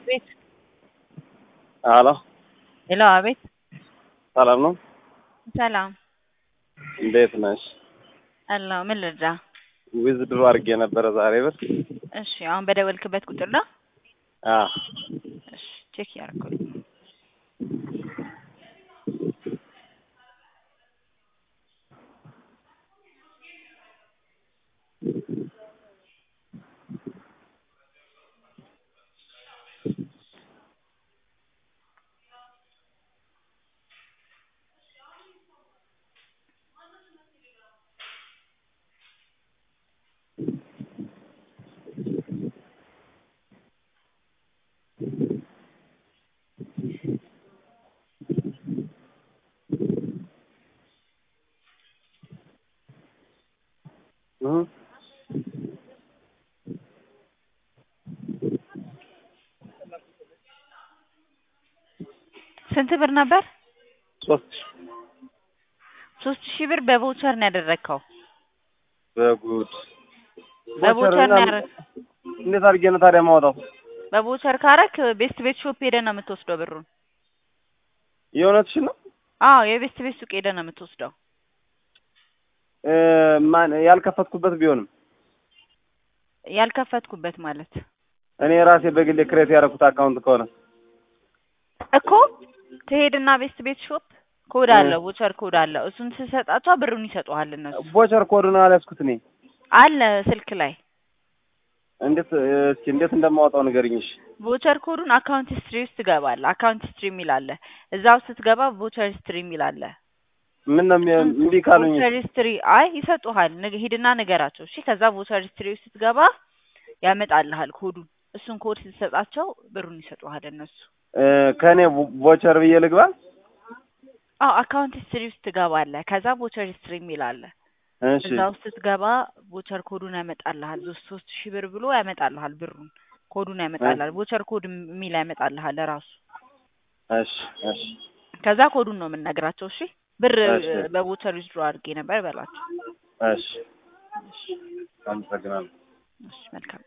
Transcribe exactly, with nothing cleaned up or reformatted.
ቤት አሎ ሄሎ፣ አቤት። ሰላም ነው? ሰላም እንዴት ነሽ? አላው። ምን ልርዳ? ዊዝድሮ አድርጌ ነበረ ዛሬ ብር። እሺ፣ አሁን በደወልክበት ቁጥር ነው? አዎ። እሺ፣ ቼክ ያደርኩኝ። እህ ስንት ብር ነበር? ሶስት ሶስት ሺህ ብር በቮቸር ነው ያደረግከው? በጉድ በቮቸር ነው ያደረግከው? እንዴት አድርጌ ነው ታዲያ የማወጣው? በቮቸር ካረክ ቤስት ቤት ሾፕ ሄደህ ነው የምትወስደው ብሩን። የእውነትሽን ነው? አዎ፣ የቤስት ቤት ሱቅ ሄደህ ነው የምትወስደው። እ ማን ያልከፈትኩበት ቢሆንም ያልከፈትኩበት ማለት እኔ ራሴ በግሌ ክሬት ያደረኩት አካውንት ከሆነ እኮ ትሄድና ቤስት ቤት ሾፕ ኮድ አለው፣ ቮቸር ኮድ አለው። እሱን ስትሰጣቸው ብሩን ይሰጡሃል እነሱ። ቮቸር ኮዱን አልያዝኩት እኔ። አለ ስልክ ላይ። እንዴት እስኪ እንዴት እንደማወጣው ንገሪኝ። እሺ፣ ቮቸር ኮዱን አካውንት ሂስትሪ ውስጥ ትገባለህ። አካውንት ሂስትሪ የሚል አለ። እዛ ውስጥ ስትገባ ቮቸር ሂስትሪ የሚል አለ። ምን ነው እምቢ ካሉኝ? ቮቸር ሂስትሪ አይ ይሰጡሃል። ሂድና ንገራቸው። እሺ፣ ከዛ ቮቸር ሂስትሪ ውስጥ ስትገባ ያመጣልሃል ኮዱን። እሱን ኮድ ስትሰጣቸው ብሩን ይሰጡሃል እነሱ። እ ከኔ ቮቸር ብዬ ልግባ? አዎ፣ አካውንት ሂስትሪ ውስጥ ትገባለህ። ከዛ ቮቸር ሂስትሪ የሚል አለ። እሺ፣ እዛ ውስጥ ስትገባ ቮቸር ኮዱን ያመጣልሃል። ሶስት ሺህ ብር ብሎ ያመጣልሃል ብሩን። ኮዱን ያመጣልሃል። ቮቸር ኮድ የሚል ያመጣልሃል ራሱ። እሺ፣ እሺ። ከዛ ኮዱን ነው የምንነግራቸው። እሺ፣ ብር በቮቸር ዊዝድሮ አድርጌ ነበር በላቸው። እሺ፣ አመሰግናለሁ። እሺ፣ መልካም